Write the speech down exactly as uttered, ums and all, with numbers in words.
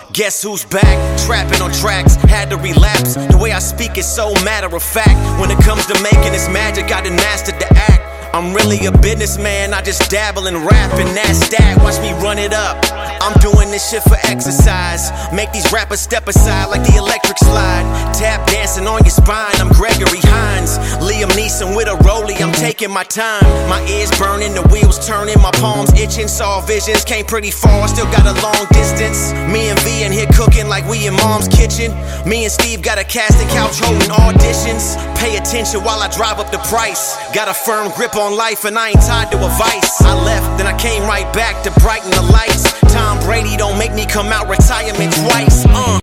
Guess who's back? Trapping on tracks, had to relapse. The way I speak is so matter of fact. When it comes to making this magic, I done mastered the act. I'm really a businessman, I just dabble in rap and that's that. Watch me run it up. I'm doing this shit for exercise. Make these rappers step aside like the electric slide. Tap dancing on your spine, I'm Gregory Hines. Liam Neeson with a rollie, I'm taking my time. My ears burning, the wheels turning, my palms itching. Saw visions, came pretty far, still got a long distance. Me and V in here cooking like we in mom's kitchen. Me and Steve got a casting couch holding auditions. Pay attention while I drive up the price. Got a firm grip on life and I ain't tied to a vice. I left, then I came right back to brighten the lights. Tom Brady don't make me come out retirement twice. Uh.